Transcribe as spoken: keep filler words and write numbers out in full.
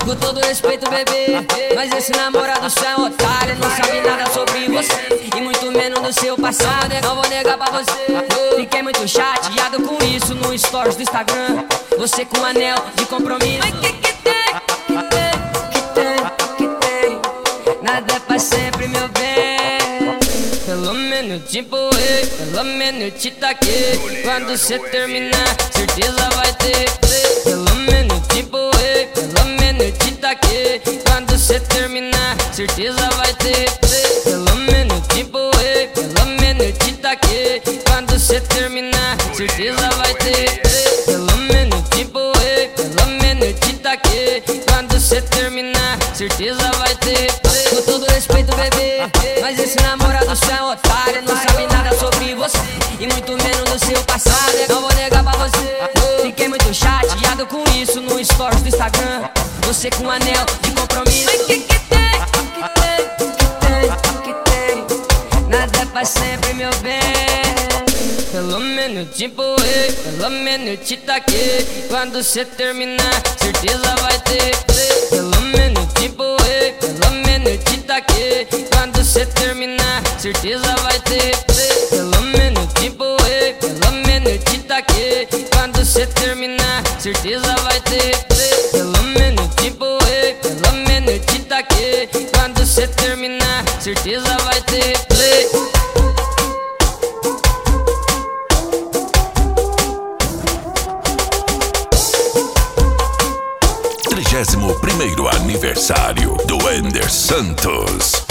Com todo respeito, bebê, mas esse namorado só é um otário. Não sabe nada sobre você e muito menos do seu passado. Não vou negar pra você, fiquei muito chateado com isso no stories do Instagram. Você com um anel de compromisso. Mas que que tem, que tem, que tem, que tem? Nada é pra sempre, meu bem. Pelo menos te empurrei, pelo menos te taquei. Quando cê terminar, certeza vai ter play. Pelo menos te empurrei, pelo menos te taquei. Quando cê terminar, certeza vai ter play. Pelo menos te empurrei, pelo menos te taquei. Quando cê terminar, certeza vai ter play. Pelo menos te empurrei, pelo menos te taquei. Quando cê terminar, certeza vai ter play. Com todo respeito, bebê, mas esse namorado só é um otário. Não sabe nada sobre você e muito menos do seu passado. Não vou negar pra você, fiquei muito chateado com isso no stories do Instagram. Você com um anel de compromisso. Mas que que tem, que tem, que tem, que tem? Nada é pra sempre, meu bem. Pelo menos te empurrei, pelo menos te taquei. Quando cê terminar, certeza vai ter play. Pelo menos te empurrei, pelo menos te taquei. Quando cê terminar, certeza vai ter play. Pelo menos te empurrei, pelo menos te taquei. Quando cê terminar, certeza vai ter play. Pelo menos te empurrei, pelo menos te taquei. Quando cê terminar, certeza vai ter play. trigésimo primeiro aniversário do Ender Santos.